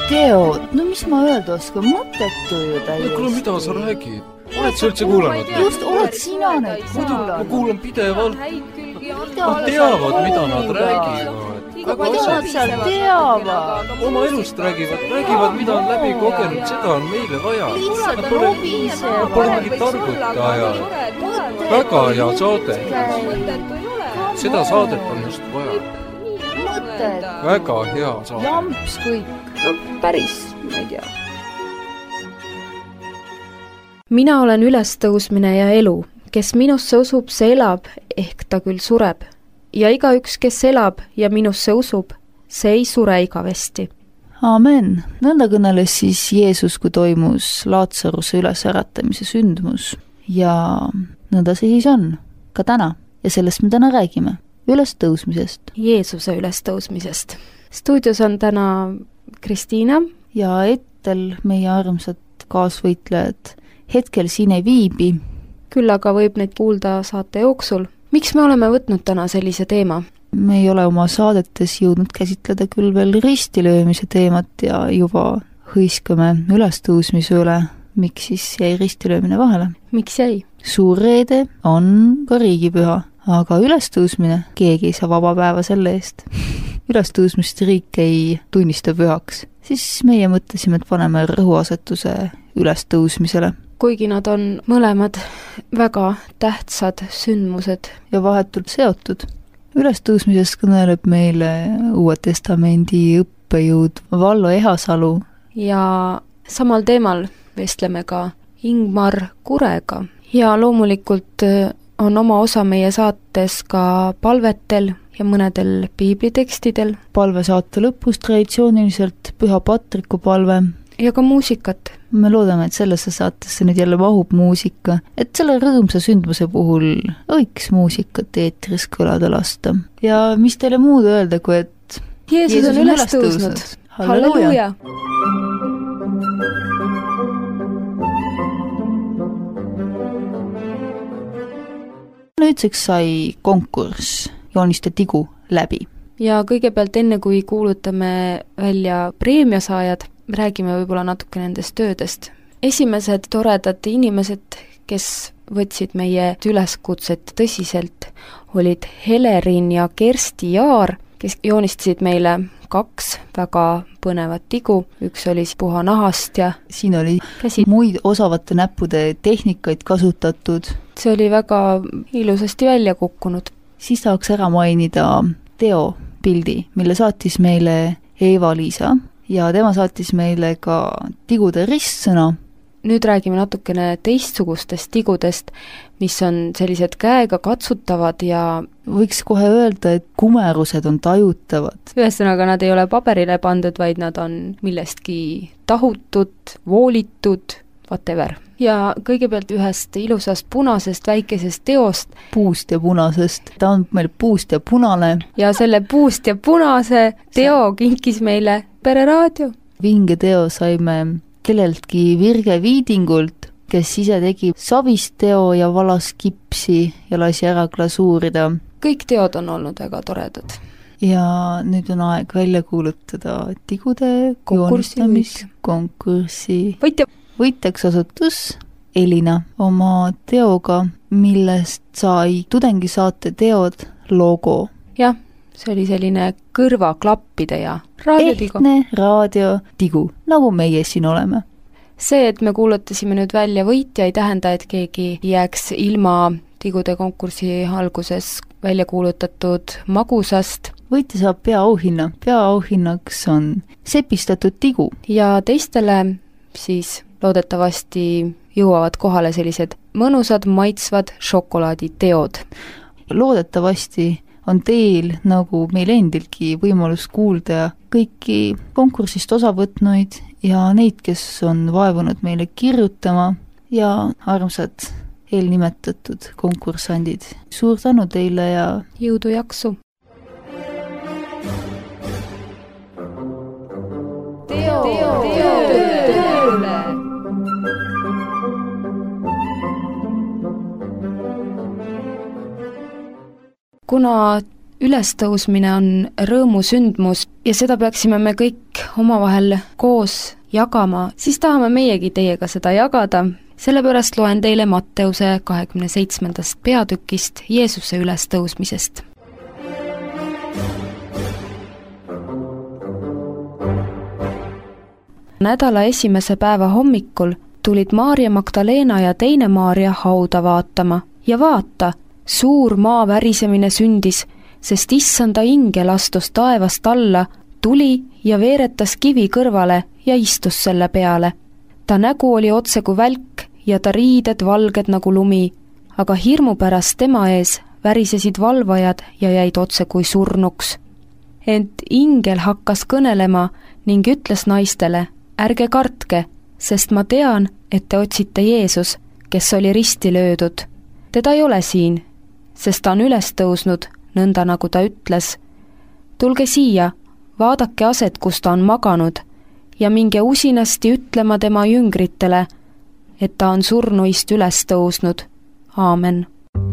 Teo, no mis ma öelda oskan, mõttetu ju täiesti. Kuule, mida sa räägid? Oled sa üldse kuulanud? Just, oled sina neid kuulanud? Ma kuulan pidevalt. Nad teavad, mida nad räägivad. Mida nad seal teavad? Oma elust räägivad, mida on läbi kogenud, seda on meile vaja. Lihtsalt robise. Pole mingit targutajad. Väga hea saade. Seda saadet on just vaja. Mõtted. Väga hea saade. Jamps kõik. No päris, ma ei tea. Mina olen ülestõusmine ja elu. Kes minusse usub, see elab, ehk ta küll sureb. Ja igaüks, kes elab ja minusse usub, see ei sure igavesti. Aamen. Nõnda kõneles siis Jeesus, kui toimus Laatsaruse ülesäratamise sündmus. Ja nõnda see siis on. Ka täna. Ja sellest me täna räägime. Ülestõusmisest. Jeesuse ülestõusmisest. Stuudios on täna Kristiina. Ja Ettel, meie armsad kaasvõitlejad, hetkel siin ei viibi. Küll aga võib neid kuulda saate jooksul. Miks me oleme võtnud täna sellise teema? Me ei ole oma saadetes jõudnud käsitleda küll veel ristilöömise teemat ja juba hõiskame ülestõusmise üle. Miks siis jäi ristilöömine vahele? Miks jäi? Suur reede on ka riigipüha, aga ülestõusmine, keegi ei saa vaba päeva selle eest. Ülestõusmist riik ei tunnista pühaks. Siis meie mõtlesime, et paneme rõhuasetuse ülestõusmisele. Kuigi nad on mõlemad väga tähtsad sündmused. Ja vahetult seotud. Ülestõusmisest kõneleb meile Uue Testamendi õppejõud Vallo Ehasalu. Ja samal teemal vestleme ka Ingmar Kurega. Ja loomulikult on oma osa meie saates ka palvetel ja mõnedel piiblitekstidel. Palvesaate lõpus traditsiooniliselt Püha Patriku palve. Ja ka muusikat. Me loodame, et sellesse saatesse nüüd jälle mahub muusika, et selle rõõmsa sündmuse puhul võiks muusikat eetris kõlada lasta. Ja mis teile muud öelda, kui et Jeesus on üles tõusnud. Halleluuja! Nüüdseks sai konkurss Jooniste tigu läbi. Ja kõigepealt enne, kui kuulutame välja preemiasaajad, räägime võib-olla natuke nendest töödest. Esimesed toredad inimesed, kes võtsid meie üleskutset tõsiselt, olid Helerin ja Kersti Jaar, kes joonistasid meile 2 väga põnevat tigu. Üks oli puha nahast ja siin oli muid osavate näppude tehnikaid kasutatud. See oli väga ilusasti välja kukkunud. Siis tahaks ära mainida Teo pildi, mille saatis meile Eva-Liisa ja tema saatis meile ka tigude ristsõna. Nüüd räägime natukene teistsugustest tigudest, mis on sellised käega katsutavad ja võiks kohe öelda, et kumerused on tajutavad. Ühesõnaga, nad ei ole paberile pandud, vaid nad on millestki tahutud, voolitud, whatever. Ja kõigepealt ühest ilusast punasest väikesest teost. Puust ja punasest. Ta on meil puust ja punane. Ja selle puust ja punase teo kinkis meile Pereraadio. Vinge teo saime kelleltki Virge Viidingult, kes ise tegi savist teo ja valas kipsi ja lasi ära glasuurida. Kõik teod on olnud väga toredad. Ja nüüd on aeg välja kuulutada tigude joonistamiskonkurssi. Võitjaks osutus Elina oma teoga, millest sai tudengisaate teod logo. Jah, see oli selline kõrvaklappide ja raadiotigu. Ehtne raadiotigu, nagu meie siin oleme. See, et me kuulutasime nüüd välja võitja, ei tähenda, et keegi jääks ilma tigude konkursi alguses välja kuulutatud magusast. Võitja saab peaauhinna. Peaauhinnaks on sepistatud tigu. Ja teistele siis loodetavasti jõuavad kohale sellised mõnusad, maitsvad šokolaaditeod. Loodetavasti on teil, nagu meil endilgi, võimalus kuulda kõiki konkursist osa võtnuid ja neid, kes on vaevunud meile kirjutama ja armsad eelnimetatud konkursandid. Suur tänu teile ja jõudu jaksu! Tööle! Kuna ülestõusmine on rõõmusündmus ja seda peaksime me kõik omavahel koos jagama, siis tahame meiegi teiega seda jagada. Sellepärast loen teile Matteuse 27. peatükist Jeesuse ülestõusmisest. Nädala esimese päeva hommikul tulid Maarja Magdalena ja teine Maarja hauda vaatama ja vaata, suur maa värisemine sündis, sest issanda ingel astus taevast alla, tuli ja veeretas kivi kõrvale ja istus selle peale. Ta nägu oli otse kui välk ja ta riided valged nagu lumi, aga hirmu pärast tema ees värisesid valvajad ja jäid otse kui surnuks. Ent ingel hakkas kõnelema ning ütles naistele, ärge kartke, sest ma tean, et te otsite Jeesus, kes oli risti löödud. Teda ei ole siin, sest ta on üles tõusnud, nõnda nagu ta ütles. Tulge siia, vaadake aset, kus ta on maganud, ja minge usinasti ütlema tema jüngritele, et ta on surnuist üles tõusnud. Aamen.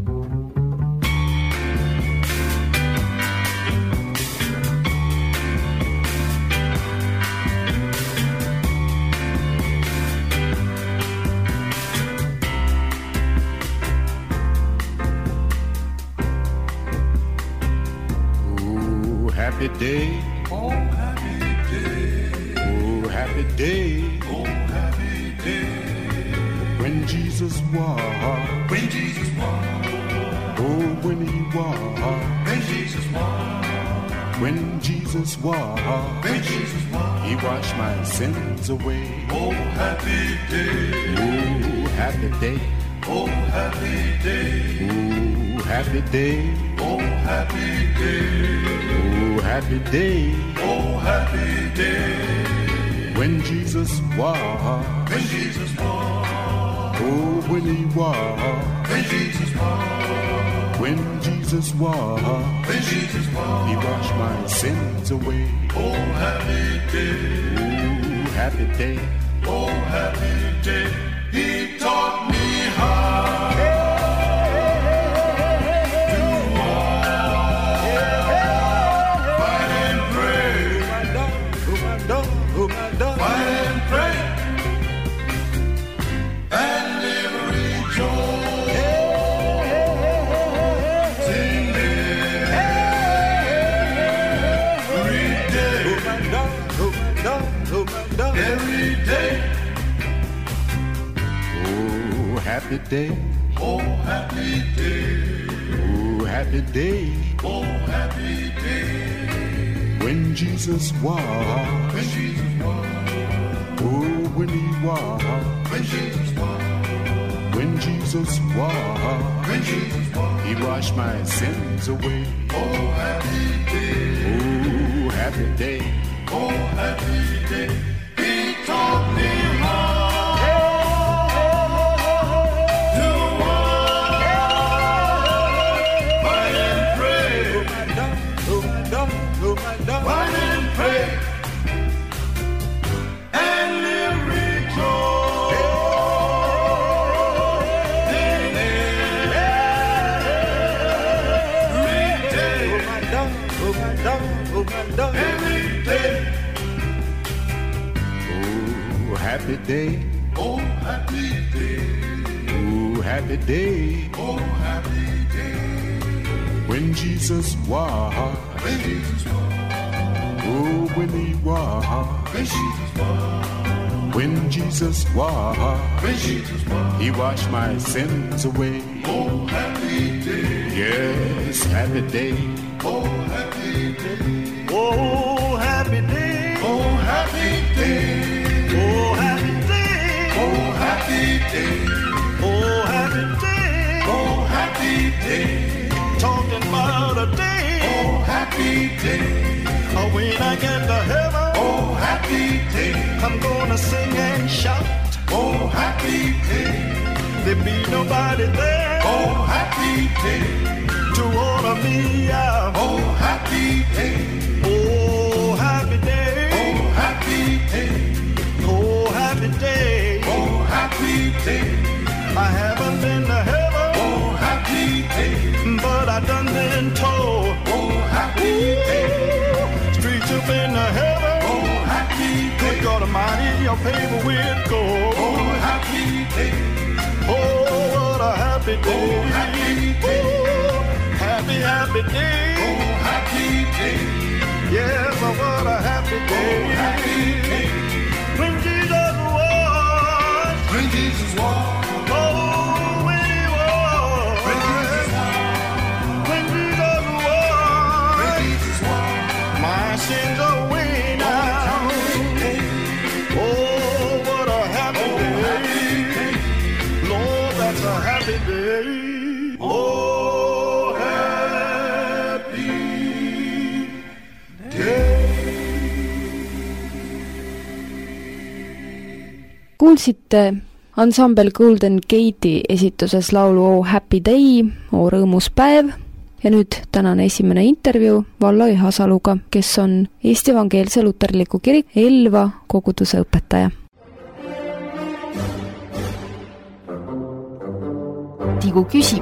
Happy day, oh happy day, oh happy day, oh happy day. When Jesus walked, when Jesus walked, oh when he walked, when Jesus walked, when Jesus walked, when Jesus walked, he washed my sins away. Oh happy day, oh happy day, oh happy day, oh happy day, oh happy day. Oh, happy day, oh, happy day, when Jesus walked, when Jesus walked, oh, when he walked, when Jesus walked, when Jesus walked, when Jesus walked, he washed my sins away. Oh, happy day, oh, happy day, oh, happy day, he taught me how. Happy day, oh happy day, oh happy day, oh happy day, when Jesus walked, when Jesus walked, oh when he walked, when Jesus walked, when Jesus walked, when Jesus walked, he washed my sins away. Oh happy day, oh happy day, oh happy day, he taught me how. Happy day, oh happy day, oh happy day, oh happy day, when Jesus walked, when Jesus walked, oh when he walked, when Jesus walked, when Jesus walked, when Jesus walked, he washed my sins away. Oh happy day, yes happy day, oh happy day, oh happy day, oh happy day. Oh happy day, oh happy day, oh happy day, oh happy day, talking about a day, oh happy day, when I get to heaven, oh happy day, I'm gonna sing and shout, oh happy day, there be nobody there, oh happy day, to order me out, oh happy day, oh happy day, oh happy day. Oh happy day, oh happy day, I haven't been to heaven, oh happy day, but I done been told, oh mining your paper with gold. Oh, happy day. Oh, what a happy day. Oh, happy day. Oh, happy, happy day. Oh, happy day. Yes, what a happy day. Oh, happy day. When Jesus was. When Jesus was. Oh, when he was. When Jesus was. When Jesus was. When Jesus was. My sins away now. Oh, what a happy day. Lord, that's a happy day. Oh, happy day. Kuulsite ansambel Golden Gate'i esituses laulu Oh Happy Day, Oo rõõmus päev, ja nüüd tänane esimene intervjuu Vallo Ihasaluga, kes on Eesti Evangeelse Luterliku Kirik Elva koguduse õpetaja. Tigu küsib.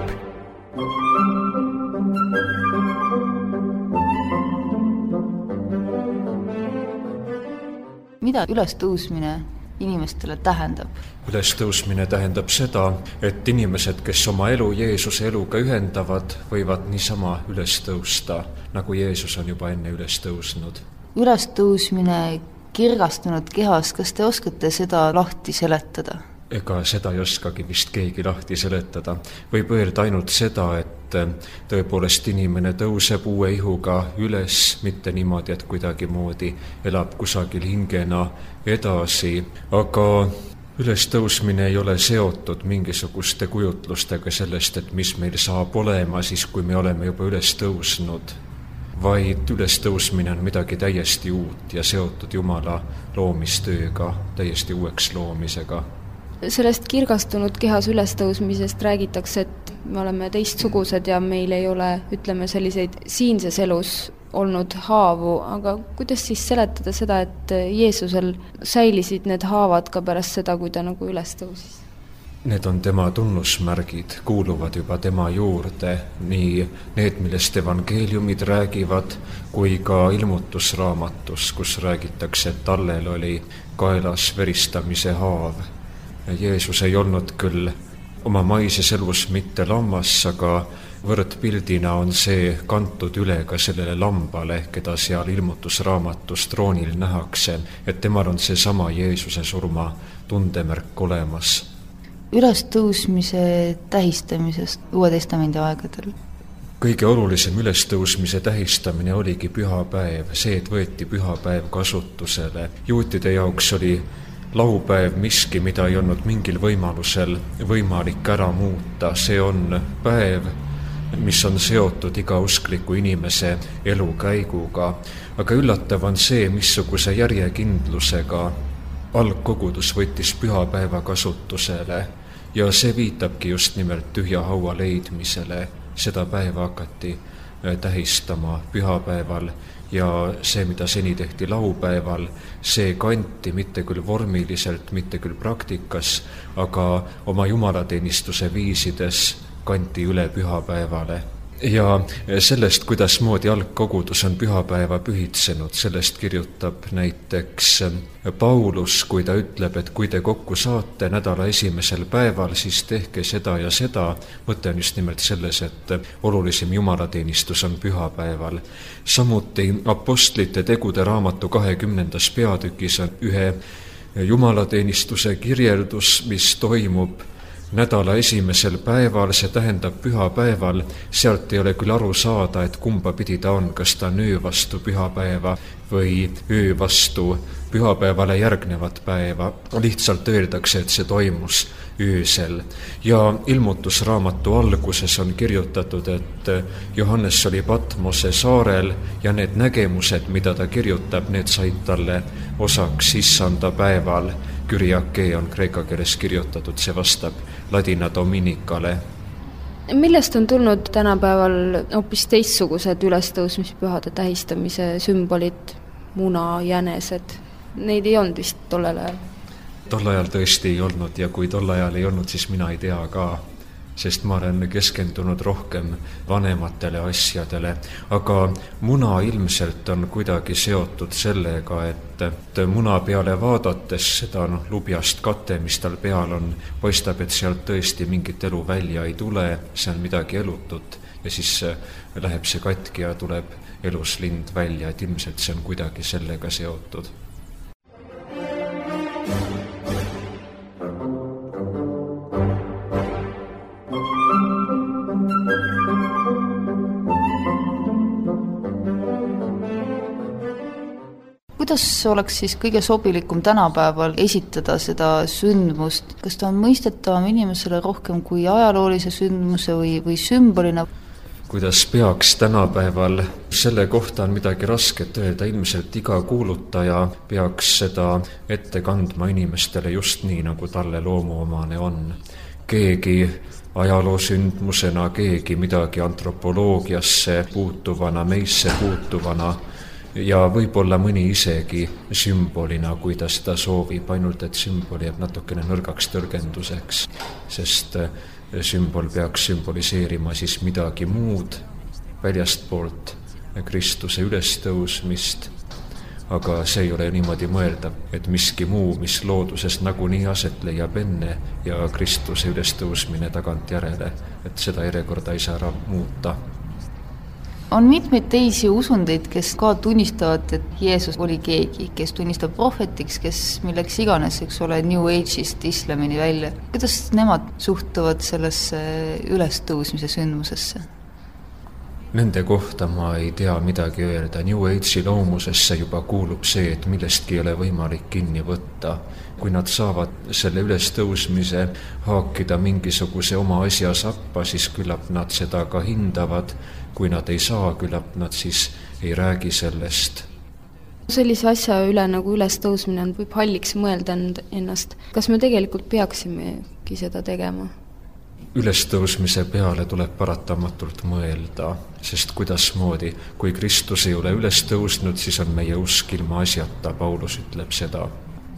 Mida ülestõusmine inimestele tähendab? Ülestõusmine tähendab seda, et inimesed, kes oma elu Jeesuse eluga ühendavad, võivad niisama ülestõusta, nagu Jeesus on juba enne ülestõusnud. Ülestõusmine kirgastunud kehas, kas te oskate seda lahti seletada? Ega seda ei oskagi vist keegi lahti seletada. Võib öelda ainult seda, et tõepoolest inimene tõuseb uue ihuga üles, mitte niimoodi, et kuidagi moodi elab kusagil hingena edasi, aga ülestõusmine ei ole seotud mingisuguste kujutlustega sellest, et mis meil saab olema siis, kui me oleme juba üles tõusnud, vaid ülestõusmine on midagi täiesti uut ja seotud Jumala loomistööga, täiesti uueks loomisega. Sellest kirgastunud kehas ülestõusmisest räägitakse, et me oleme teistsugused ja meil ei ole, ütleme, selliseid siinses elus olnud haavu, aga kuidas siis seletada seda, et Jeesusel säilisid need haavad ka pärast seda, kui ta nagu ülestõusis? Need on tema tunnusmärgid, kuuluvad juba tema juurde, nii need, millest evangeeliumid räägivad, kui ka ilmutusraamatus, kus räägitakse, et tallel oli kaelas veristamise haav. Jeesus ei olnud küll oma maises elus mitte lammas, aga võrdpildina on see kantud üle ka sellele lambale, keda seal ilmutusraamatus troonil nähakse, et temal on see sama Jeesuse surma tundemärk olemas. Ülestõusmise tähistamisest Uue Testamendi aegadel? Kõige olulisem ülestõusmise tähistamine oligi pühapäev, see, et võeti pühapäev kasutusele. Juutide jaoks oli laupäev miski, mida ei olnud mingil võimalusel võimalik ära muuta. See on päev, mis on seotud iga uskliku inimese elukäiguga. Aga üllatav on see, missuguse järjekindlusega algkogudus võttis pühapäeva kasutusele ja see viitabki just nimelt tühja haua leidmisele. Seda päeva hakati tähistama pühapäeval ja see, mida seni tehti laupäeval, see kanti mitte küll vormiliselt, mitte küll praktikas, aga oma jumalateenistuse viisides kanti üle pühapäevale. Ja sellest, kuidas moodi algkogudus on pühapäeva pühitsenud, sellest kirjutab näiteks Paulus, kui ta ütleb, et kui te kokku saate nädala esimesel päeval, siis tehke seda ja seda. Mõte on just nimelt selles, et olulisim jumalateenistus on pühapäeval. Samuti apostlite tegude raamatu 20. peatükis on ühe jumalateenistuse kirjeldus, mis toimub nädala esimesel päeval, see tähendab pühapäeval. Sealt ei ole küll aru saada, et kumba pidi ta on, kas ta on öö vastu pühapäeva või öö vastu pühapäevale järgnevat päeva. Lihtsalt öeldakse, et see toimus öösel. Ja ilmutusraamatu alguses on kirjutatud, et Johannes oli Patmose saarel ja need nägemused, mida ta kirjutab, need said talle osaks issanda päeval. Kyriake on kreeka keeles kirjutatud, see vastab ladina dominikale. Millest on tulnud tänapäeval hoopis teistsugused ülestõusmispühade tähistamise sümbolid, muna, jänesed? Neid ei olnud vist tollel ajal? Tol ajal tõesti ei olnud ja kui tol ajal ei olnud, siis mina ei tea ka. sest ma olen keskendunud rohkem vanematele asjadele, aga muna ilmselt on kuidagi seotud sellega, et muna peale vaadates seda lubjast kate, mis tal peal on, paistab, et sealt tõesti mingit elu välja ei tule, see on midagi elutut ja siis läheb see katki ja tuleb elus lind välja, et ilmselt see on kuidagi sellega seotud. Kuidas oleks siis kõige sobilikum tänapäeval esitada seda sündmust? Kas ta on mõistetavam inimesele rohkem kui ajaloolise sündmuse või sümbolina? Kuidas peaks tänapäeval, selle kohta on midagi rasket öelda, ilmselt iga kuulutaja peaks seda ette kandma inimestele just nii, nagu talle loomuomane on. Keegi ajaloosündmusena, keegi midagi antropoloogiasse puutuvana, meisse puutuvana ja võib-olla mõni isegi sümbolina, kui ta seda soovib, ainult et sümbol jääb natukene nõrgaks tõrgenduseks, sest sümbol peaks sümboliseerima siis midagi muud väljastpoolt Kristuse ülestõusmist, aga see ei ole niimoodi mõeldav, et miski muu, mis looduses nagunii aset leiab enne ja Kristuse ülestõusmine tagantjärele, et seda järjekorda ei saa ära muuta. On mitmeid teisi usundeid, kes ka tunnistavad, et Jeesus oli keegi, kes tunnistab prohvetiks, kes milleks iganes, eks ole, New Age'ist islamini välja. Kuidas nemad suhtuvad sellesse ülestõusmise sündmusesse? Nende kohta ma ei tea midagi öelda. New Age'i loomusesse juba kuulub see, et millestki ei ole võimalik kinni võtta. Kui nad saavad selle ülestõusmise haakida mingisuguse oma asja sappa, siis küllap nad seda ka hindavad. Kui nad ei saa, küllap nad siis ei räägi sellest. Sellise asja üle nagu ülestõusmine võib halliks mõelda ennast. Kas me tegelikult peaksimegi seda tegema? Ülestõusmise peale tuleb paratamatult mõelda, sest kuidasmoodi, kui Kristus ei ole ülestõusnud, siis on meie usk ilma asjata, Paulus ütleb seda.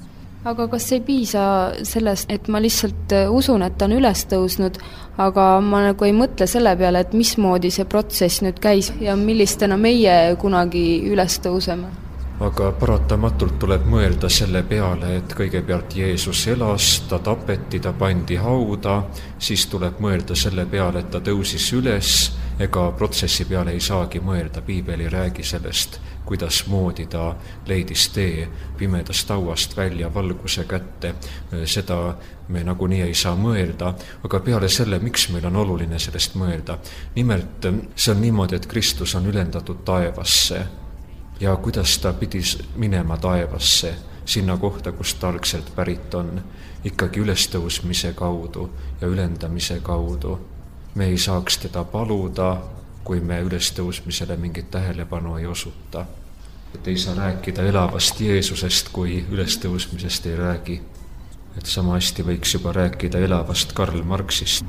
Aga kas ei piisa sellest, et ma lihtsalt usun, et ta on ülestõusnud, aga ma nagu ei mõtle selle peale, et mismoodi see protsess nüüd käis ja millistena meie kunagi ülestõuseme? Aga paratamatult tuleb mõelda selle peale, et kõigepealt Jeesus elas, ta tapeti, ta pandi hauda, siis tuleb mõelda selle peale, et ta tõusis üles, ega protsessi peale ei saagi mõelda, Piibel ei räägi sellest, kuidas moodi ta leidis tee pimedast hauast välja valguse kätte, seda me nagunii ei saa mõelda, aga peale selle, miks meil on oluline sellest mõelda? Nimelt see on niimoodi, et Kristus on ülendatud taevasse ja kuidas ta pidi minema taevasse, sinna kohta, kust ta algselt pärit on, ikkagi ülestõusmise kaudu ja ülendamise kaudu. Me ei saaks teda paluda, kui me ülestõusmisele mingit tähelepanu ei osuta. Et ei saa rääkida elavast Jeesusest, kui ülestõusmisest ei räägi. Et sama hästi võiks juba rääkida elavast Karl Marxist.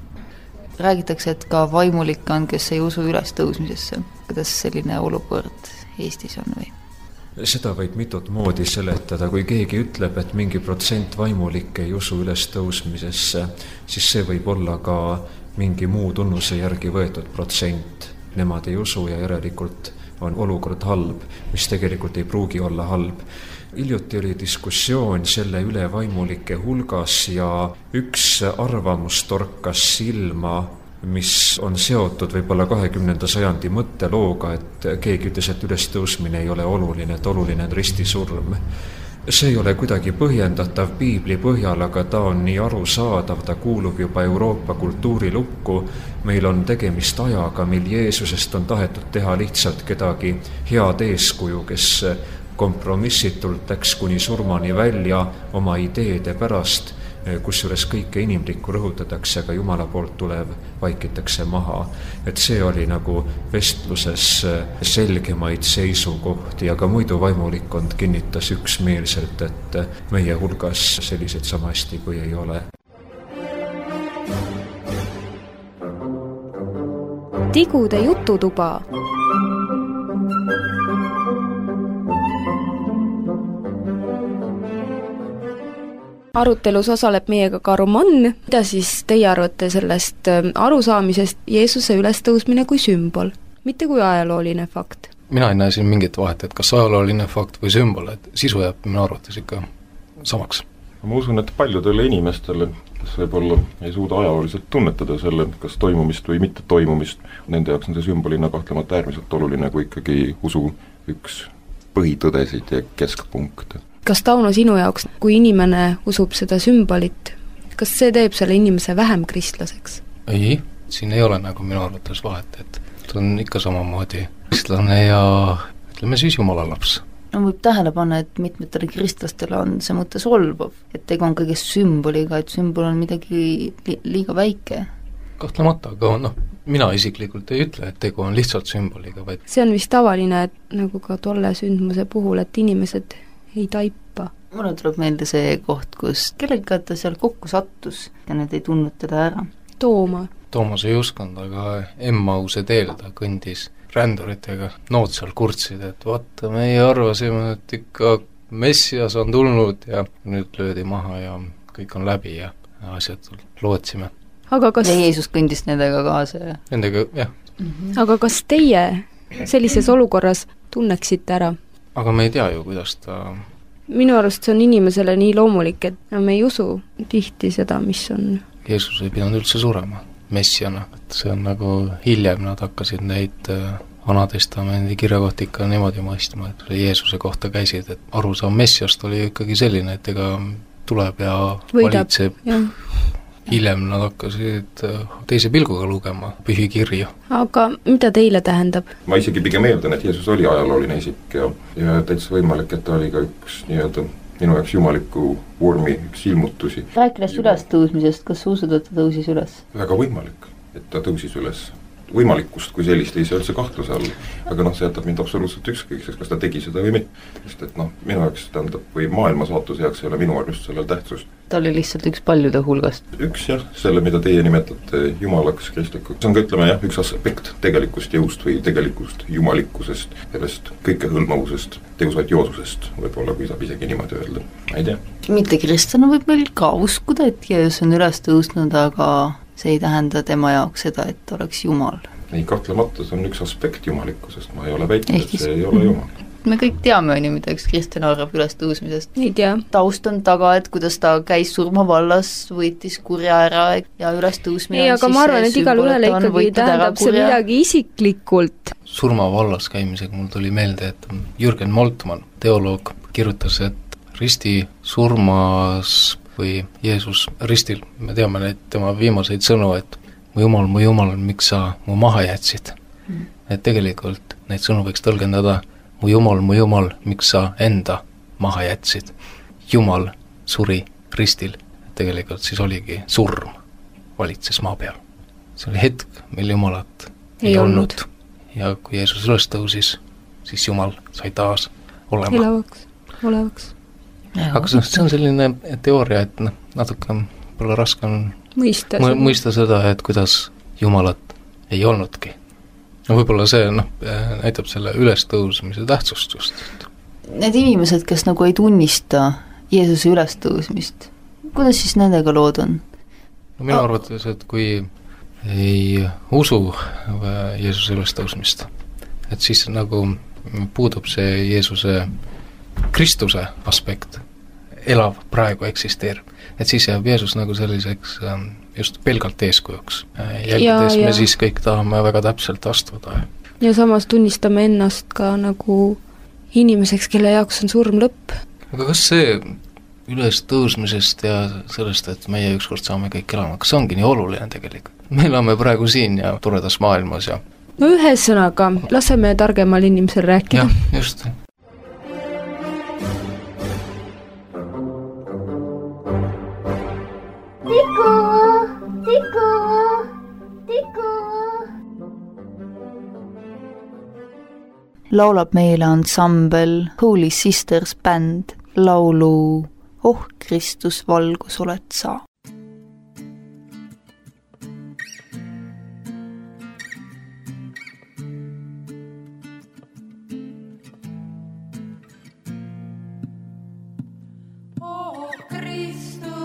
Räägitakse, et ka vaimulikke on, kes ei usu ülestõusmisesse. Kuidas selline olukord Eestis on või? Seda võib mitut moodi seletada, kui keegi ütleb, et mingi protsent vaimulikke ei usu ülestõusmisesse, siis see võib olla ka mingi muu tunnuse järgi võetud protsent. Nemad ei usu ja järelikult on olukord halb, mis tegelikult ei pruugi olla halb. Hiljuti oli diskussioon selle üle vaimulike hulgas ja üks arvamus torkas silma, mis on seotud võib-olla 20. sajandi mõttelooga, et keegi ütles, et ülestõusmine ei ole oluline, et oluline on ristisurm. See ei ole kuidagi põhjendatav Piibli põhjal, aga ta on nii arusaadav, ta kuulub juba Euroopa kultuurilukku. Meil on tegemist ajaga, mil Jeesusest on tahetud teha lihtsalt kedagi head eeskuju, kes kompromissitult läks kuni surmani välja oma ideede pärast, kusjuures kõike inimlikku rõhutatakse, aga Jumala poolt tulev vaikitakse maha. Et see oli nagu vestluses selgemaid seisukohti, aga muidu vaimulikkond kinnitas üksmeelselt, et meie hulgas selliseid samasti kui ei ole. Tigude jututuba. Arutelus osaleb meiega ka Roman, mida siis teie arvate sellest arusaamisest Jeesuse ülestõusmine kui sümbol, mitte kui ajalooline fakt? Mina ei näe siin mingit vahet, et kas ajalooline fakt või sümbol, et sisu jääb minu arvates ikka samaks. Ma usun, et paljudele inimestele, kes võib-olla ei suuda ajalooliselt tunnetada selle, kas toimumist või mitte toimumist, nende jaoks on see sümbolina kahtlemata äärmiselt oluline kui ikkagi usu üks põhitõdesid ja keskpunkt. Kas Tauno sinu jaoks, kui inimene usub seda sümbolit, kas see teeb selle inimese vähem kristlaseks? Ei, siin ei ole nagu minu arvates vahet, et ta on ikka samamoodi kristlane ja ütleme siis Jumala laps. No võib tähele panna, et mitmetele kristlastele on see mõte solvav, et tegu on kõigest sümboliga, et sümbol on midagi liiga väike. Kahtlemata, aga mina isiklikult ei ütle, et tegu on lihtsalt sümboliga, vaid see on vist tavaline, et nagu ka tolle sündmuse puhul, et inimesed ei taipa. Mulle tuleb meelde see koht, kus kellega ta seal kokku sattus ja need ei tundnud teda ära. Toomas ei uskunud, aga Emmause teel ta kõndis ränduritega, nood seal kurtsid, et vaata, meie arvasime, et ikka Messias on tulnud ja nüüd löödi maha ja kõik on läbi ja asjad lootsime. Aga kas... Ja Jeesus kõndis nendega kaasa. Nendega, jah. Aga kas teie sellises olukorras tunneksite ära? Aga me ei tea ju, kuidas ta... Minu arust see on inimesele nii loomulik, et me ei usu tihti seda, mis on... Jeesus ei pidanud üldse surema messiana, et see on nagu hiljem nad hakkasid neid Vanatestamendi kirjakohti ikka niimoodi mõistma, et Jeesuse kohta käisid, et arusaam messiast oli ikkagi selline, et ega tuleb ja valitseb. Hiljem nad hakkasid teise pilguga lugema pühikirju. Aga mida teile tähendab? Ma isegi pigem eeldan, et Jeesus oli ajalooline isik ja täitsa võimalik, et ta oli ka üks nii-öelda minu jaoks jumaliku vormi üks ilmutusi. Rääkides ülestõusmisest, kas usud, et ta tõusis üles? Väga võimalik, et ta tõusis üles. Võimalikkust kui sellist ei saa üldse kahtluse all, aga see jätab mind absoluutselt ükskõikseks, kas ta tegi seda või mitte. Sest et minu jaoks tähendab, või maailma saatuse jaoks ei ole minu arvust sellel tähtsust. Ta oli lihtsalt üks paljude hulgast. Üks jah, selle, mida teie nimetate jumalaks kristlikult. See on ka, ütleme jah, üks aspekt tegelikust jõust või tegelikust jumalikkusest, sellest kõikehõlmavusest, teosatiosusest, võib-olla kui saab isegi niimoodi öelda. Ma ei tea. Mitte kristlane võib meil ka uskuda, et Jeesus on üles tõusnud, aga see ei tähenda tema jaoks seda, et oleks Jumal. Ei, kahtlemata, see on üks aspekt jumalikkusest, ma ei ole väitnud, et see ei ole Jumal. Me kõik teame, mida üks kristlane arvab üles tõusmisest. Ei tea. Taust on taga, et kuidas ta käis surmavallas, võitis kurja ära ja üles tõusmine ei, aga ma arvan, et igal ühele ikkagi tähendab see midagi isiklikult. Surmavallas käimisega mul tuli meelde, et Jürgen Moltmann, teoloog, kirjutas, et risti surmas või Jeesus ristil, me teame neid tema viimaseid sõnu, et mu Jumal, miks sa mu maha jätsid? Et tegelikult neid sõnu võiks tõlgendada, mu Jumal, miks sa enda maha jätsid? Jumal suri ristil, tegelikult siis oligi surm, valitses maa peal. See oli hetk, mil Jumalat ei olnud. Ja kui Jeesus üles tõusis, siis Jumal sai taas olema. Olevaks. Aga see on selline teooria, et natuke pole raske on mõista seda, et kuidas Jumalat ei olnudki. Võib-olla see näitab selle ülestõusmise tähtsust just. Need inimesed, kes nagu ei tunnista Jeesuse ülestõusmist, kuidas siis nendega lood on? Minu arvates, et kui ei usu Jeesuse ülestõusmist, et siis nagu puudub see Jeesuse Kristuse aspekt, elav, praegu eksisteerib. Et siis jääb Jeesus nagu selliseks just pelgalt eeskujuks. Jälgides me siis kõik tahame väga täpselt astuda. Ja samas tunnistame ennast ka nagu inimeseks, kelle jaoks on surm lõpp. Aga kas see üles tõusmisest ja sellest, et meie ükskord saame kõik elama, kas ongi nii oluline tegelikult? Me elame praegu siin ja toredas maailmas ja... No ühesõnaga, laseme targemal inimesel rääkida. Jah, just. Laulab meile ansambel Holy Sisters Band laulu Oh Kristus valgus oled sa. Oh Kristus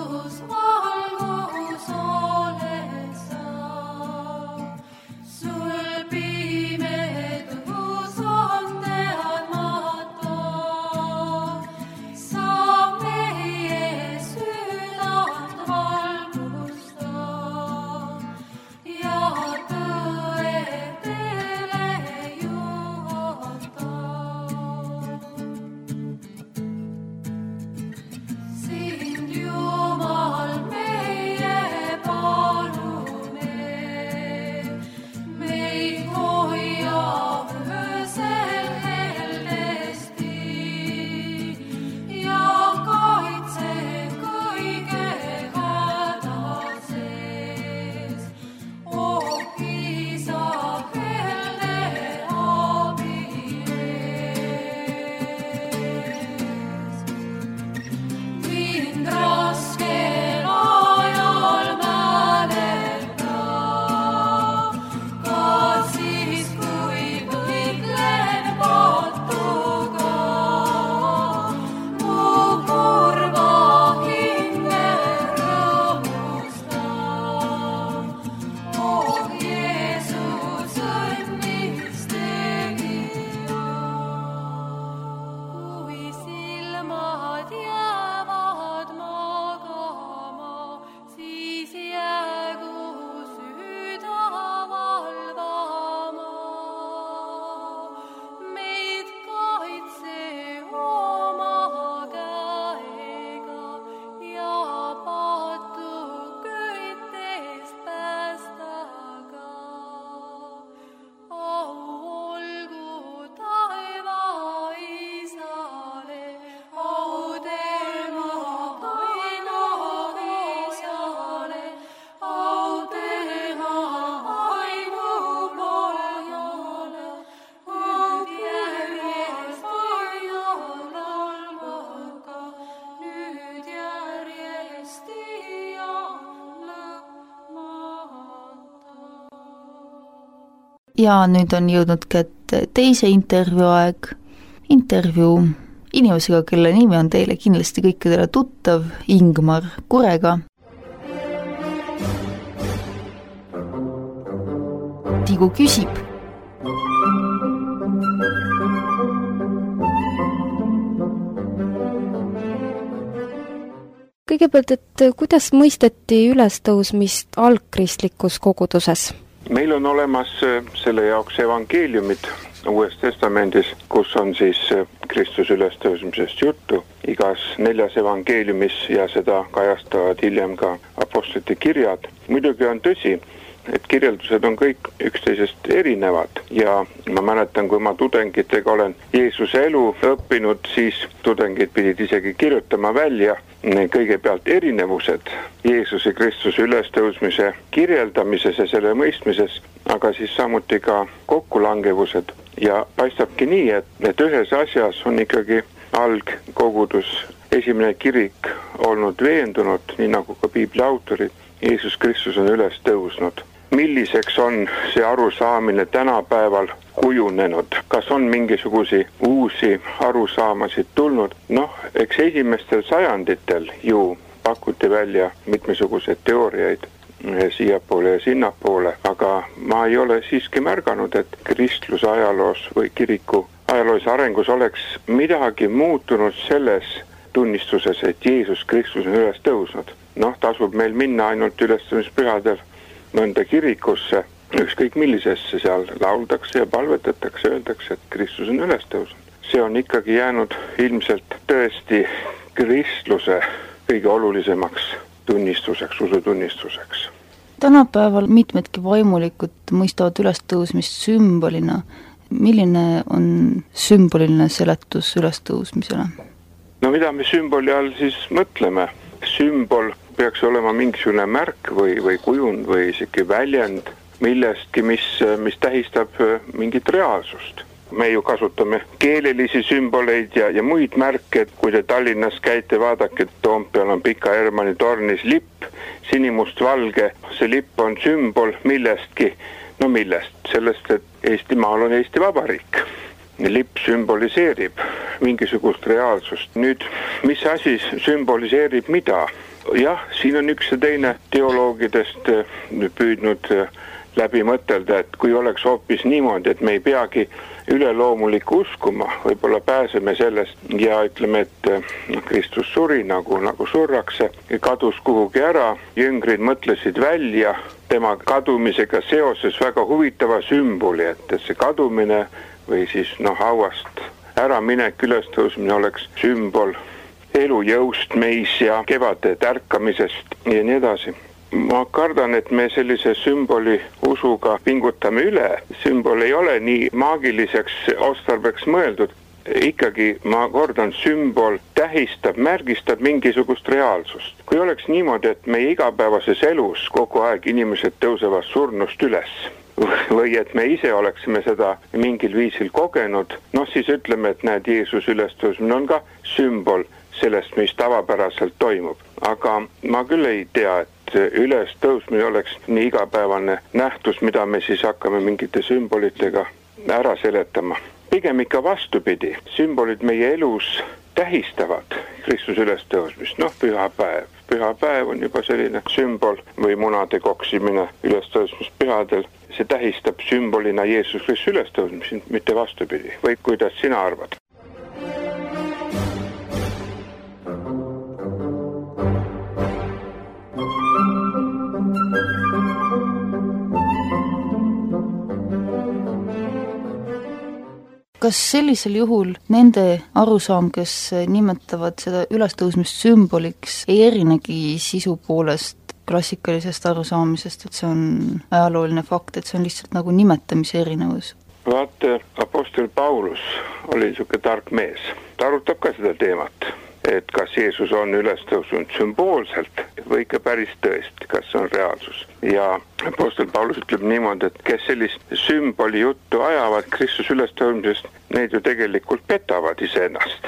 ja nüüd on jõudnud kätte teise intervjuu aeg. Intervjuu inimesega, kelle nimi on teile kindlasti kõikidele tuttav, Ingmar Kurega. Tigu küsib. Kõigepealt, et kuidas mõisteti ülestõusmist algkristlikus koguduses? Meil on olemas selle jaoks evangeeliumid Uues Testamendis, kus on siis Kristuse ülestõusmisest juttu igas 4 evangeeliumis ja seda kajastavad hiljem ka apostlite kirjad. Muidugi on tõsi, et kirjeldused on kõik üksteisest erinevad ja ma mäletan, kui ma tudengitega olen Jeesuse elu õppinud, siis tudengid pidid isegi kirjutama välja kõigepealt erinevused Jeesuse Kristuse ülestõusmise kirjeldamises ja selle mõistmises, aga siis samuti ka kokkulangevused ja paistabki nii, et ühes asjas on ikkagi algkogudus, esimene kirik olnud veendunud, nii nagu ka Piibli autorid, Jeesus Kristus on üles tõusnud. Milliseks on see arusaamine tänapäeval kujunenud? Kas on mingisuguse uusi arusaamasid tulnud? Eks esimestel sajanditel ju pakuti välja mitmesuguseid teooriaid siiapoole ja sinnapoole, aga ma ei ole siiski märganud, et kristluse ajaloos või kiriku ajaloos arengus oleks midagi muutunud selles tunnistuses, et Jeesus Kristus on üles tõusnud. Tasub meil minna ainult ülestõusmispühadel mõnda kirikusse, ükskõik millisesse, seal lauldakse ja palvetatakse, öeldakse, et Kristus on üles tõusnud. See on ikkagi jäänud ilmselt tõesti kristluse kõige olulisemaks tunnistuseks, usutunnistuseks. Tänapäeval mitmedki vaimulikud mõistavad ülestõusmist sümbolina. Milline on sümboliline seletus ülestõusmisele? Mida me sümboli all siis mõtleme? Sümbol peaks olema mingisugune märk või kujund või isegi väljend millestki, mis tähistab mingit reaalsust. Me ju kasutame keelelisi sümboleid ja muid märke, kui te Tallinnas käite, vaadake, Toompeal on Pika Hermanni tornis lipp, sinimustvalge, see lipp on sümbol millestki, millest? Sellest, et Eestimaal on Eesti Vabariik. Lipp sümboliseerib mingisugust reaalsust. Nüüd, mis asi sümboliseerib mida? Jah, siin on üks ja teine teoloogidest püüdnud läbi mõtelda, et kui oleks hoopis niimoodi, et me ei peagi üleloomulikku uskuma, võib-olla pääseme sellest ja ütleme, et Kristus suri nagu surrakse, kadus kuhugi ära, jüngrid mõtlesid välja tema kadumisega seoses väga huvitava sümboli, et see kadumine või siis hauast äraminek, ülestõusmine oleks sümbol elujõust meis ja kevade tärkamisest ja nii edasi. Ma kardan, et me sellise sümboli usuga pingutame üle. Sümbol ei ole nii maagiliseks otstarbeks mõeldud. Ikkagi, ma kordan, sümbol tähistab, märgistab mingisugust reaalsust. Kui oleks niimoodi, et meie igapäevases elus kogu aeg inimesed tõusevad surnust üles, või et me ise oleksime seda mingil viisil kogenud, siis ütleme, et näed, Jeesus ülestõusmine on ka sümbol sellest, mis tavapäraselt toimub. Aga ma küll ei tea, et ülestõusmine oleks nii igapäevane nähtus, mida me siis hakkame mingite sümbolitega ära seletama. Pigem ikka vastupidi, sümbolid meie elus tähistavad Kristuse ülestõusmist. Pühapäev. Pühapäev on juba selline sümbol või munade koksimine ülestõusmispühadel. See tähistab sümbolina Jeesus Kristuse ülestõusmist, mitte vastupidi. Või kuidas sina arvad? Kas sellisel juhul nende arusaam, kes nimetavad seda ülestõusmist sümboliks, ei erinegi sisu poolest klassikalisest arusaamisest, et see on ajalooline fakt, et see on lihtsalt nagu nimetamise erinevus? Vaata, apostel Paulus oli niisugune tark mees. Ta arutab ka seda teemat, et kas Jeesus on ülestõusnud sümboolselt või ikka päris tõesti, kas see on reaalsus. Ja apostel Paulus ütleb niimoodi, et kes sellist sümboli juttu ajavad Kristuse ülestõusmisest, need ju tegelikult petavad iseennast.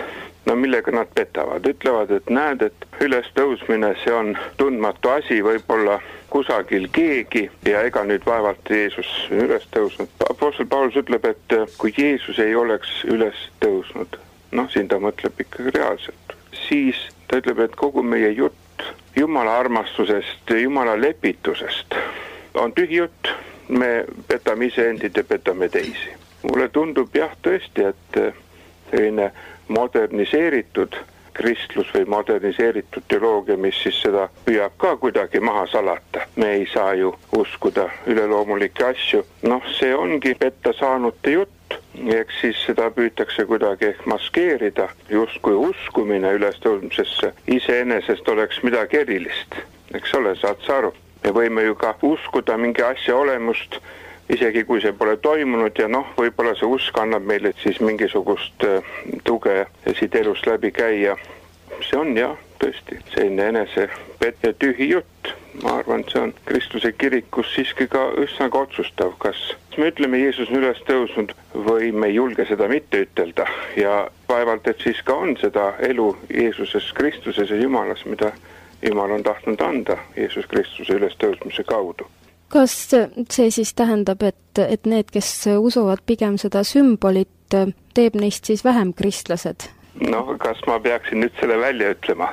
no millega nad petavad, ütlevad, et näed, et ülestõusmine, see on tundmatu asi, võib-olla kusagil keegi ja ega nüüd vaevalt Jeesus üles tõusnud. Apostel Paulus ütleb, et kui Jeesus ei oleks üles tõusnud, noh, siin ta mõtleb ikkagi reaalselt, siis ta ütleb, et kogu meie jutt Jumala armastusest, Jumala lepitusest on tühi jutt, me petame iseendid ja petame teisi. Mulle tundub jah tõesti, et selline moderniseeritud kristlus või moderniseeritud teoloogia, mis siis seda püüab ka kuidagi maha salata. Me ei saa ju uskuda üleloomulikke asju. Noh, see ongi petta saanute jutt. Eks siis seda püütakse kuidagi maskeerida, justkui uskumine ülestõusmisesse iseenesest oleks midagi erilist. Eks ole, saad sa aru? Me võime ju ka uskuda mingi asja olemust, isegi kui see pole toimunud ja noh, võib-olla see usk annab meile siis mingisugust tuge siit elust läbi käia. See on jah, tõesti, selline enesepett ja tühi jutt. Ma arvan, et see on Kristuse kirikus siiski ka üsnaga otsustav, kas me ütleme Jeesus on üles tõusnud või me ei julge seda mitte ütelda ja vaevalt, et siis ka on seda elu Jeesuses Kristuses ja Jumalas, mida Jumal on tahtnud anda Jeesus Kristuse ülestõusmise kaudu. Kas see siis tähendab, et need, kes usuvad pigem seda sümbolit, teeb neist siis vähem kristlased? No, kas ma peaksin nüüd selle välja ütlema?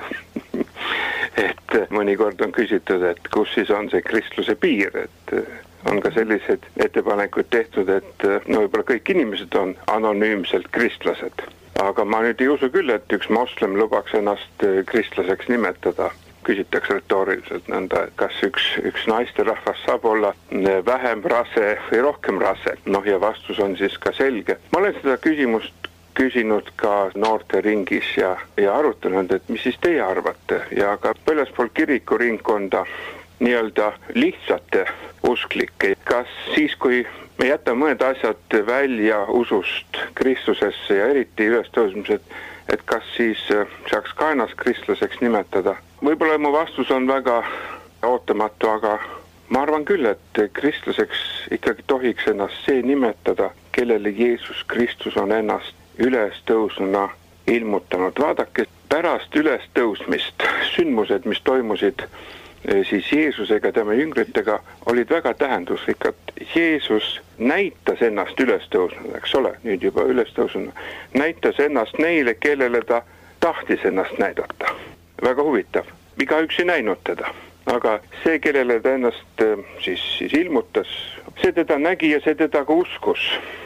Et mõnikord on küsitud, et kus siis on see kristluse piir, et on ka sellised ettepanekud tehtud, et no võib-olla kõik inimesed on anonüümselt kristlased. Aga ma nüüd ei usu küll, et üks moslem lubaks ennast kristlaseks nimetada. Küsitakse retooriliselt nõnda, et kas üks naisterahvas saab olla vähem rase või rohkem rase. Noh, ja vastus on siis ka selge. Ma olen seda küsimust küsinud ka noorte ringis ja arutanud, et mis siis teie arvate ja ka väljaspool kirikuringkonda nii-öelda lihtsate usklike. Kas siis, kui me jätame mõned asjad välja usust Kristusesse ja eriti ülestõusmised, et kas siis saaks ka ennast kristlaseks nimetada? Võib-olla mu vastus on väga ootamatu, aga ma arvan küll, et kristlaseks ikkagi tohiks ennast see nimetada, kellele Jeesus Kristus on ennast ülestõusnuna ilmutanud. Vaadake, pärast ülestõusmist sündmused, mis toimusid siis Jeesusega, tema jüngritega, olid väga tähendusrikkad. Jeesus näitas ennast ülestõusnuna, eks ole, nüüd juba ülestõusnuna, näitas ennast neile, kellele ta tahtis ennast näidata. Väga huvitav. Igaüks ei näinud teda, aga see, kellele ta ennast siis ilmutas, see teda nägi ja see teda ka uskus.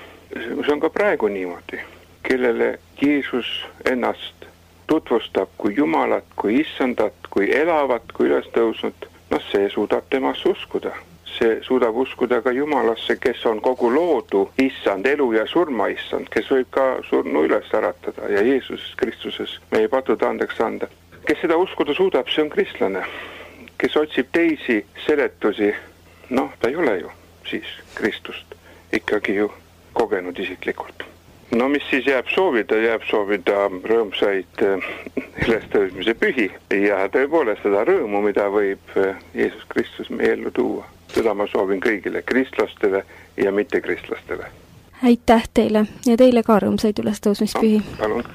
See on ka praegu niimoodi, kellele Jeesus ennast tutvustab kui Jumalat, kui Issandat, kui elavat, kui ülestõusnud, no see suudab temast uskuda. See suudab uskuda ka Jumalasse, kes on kogu loodu Issand, elu ja surma Issand, kes võib ka surnu üles äratada ja Jeesus Kristuses meie patud andeks anda. Kes seda uskuda suudab, see on kristlane, kes otsib teisi seletusi, noh, ta ei ole ju siis Kristust ikkagi ju kogenud isiklikult. No mis siis jääb soovida rõõmsaid ülestõusmise pühi ja tõepoolest seda rõõmu, mida võib Jeesus Kristus meie ellu tuua. Seda ma soovin kõigile kristlastele ja mittekristlastele. Aitäh teile ja teile ka rõõmsaid ülestõusmispühi. No, palun.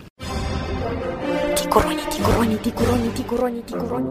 Tikuroni.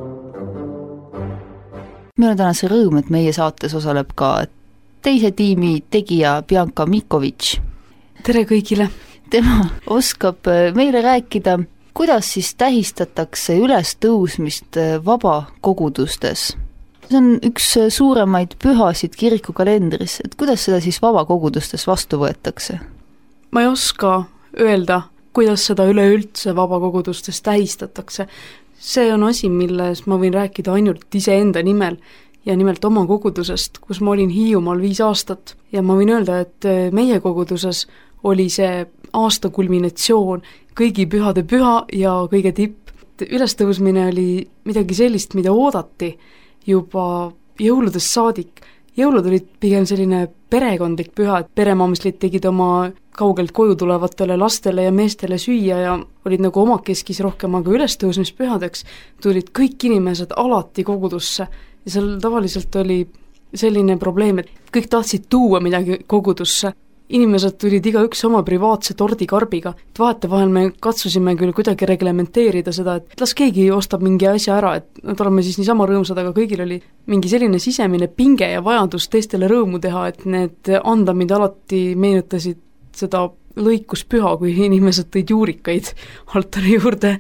Meil on täna see rõõm, et meie saates osaleb ka teise tiimi tegija Bianca Mikovic. Tere kõigile! Tema oskab meile rääkida, kuidas siis tähistatakse ülestõusmist vabakogudustes. See on üks suuremaid pühasid kirikukalendris, et kuidas seda siis vabakogudustes vastu võetakse? Ma ei oska öelda, kuidas seda üleüldse vabakogudustes tähistatakse. See on asi, milles ma võin rääkida ainult iseenda nimel ja nimelt oma kogudusest, kus ma olin Hiiumaal 5 aastat ja ma võin öelda, et meie koguduses oli see aasta kulminatsioon, kõigi pühade püha ja kõige tipp. Ülestõusmine oli midagi sellist, mida oodati juba jõuludest saadik. Jõulud olid pigem selline perekondlik püha, et peremaamislid tegid oma kaugelt koju tulevatele lastele ja meestele süüa ja olid nagu omakeskis rohkem, aga ülestõusmispühadeks tulid kõik inimesed alati kogudusse ja seal tavaliselt oli selline probleem, et kõik tahtsid tuua midagi kogudusse inimesed tulid igaüks oma privaatse tordikarbiga, et vahetevahel me katsusime küll kuidagi reglementeerida seda, et las keegi ostab mingi asja ära, et nad oleme siis niisama rõõmsad, aga kõigil oli mingi selline sisemine pinge ja vajadus teistele rõõmu teha, et need andamid alati meenutasid seda lõikuspüha, kui inimesed tõid juurikaid altari juurde.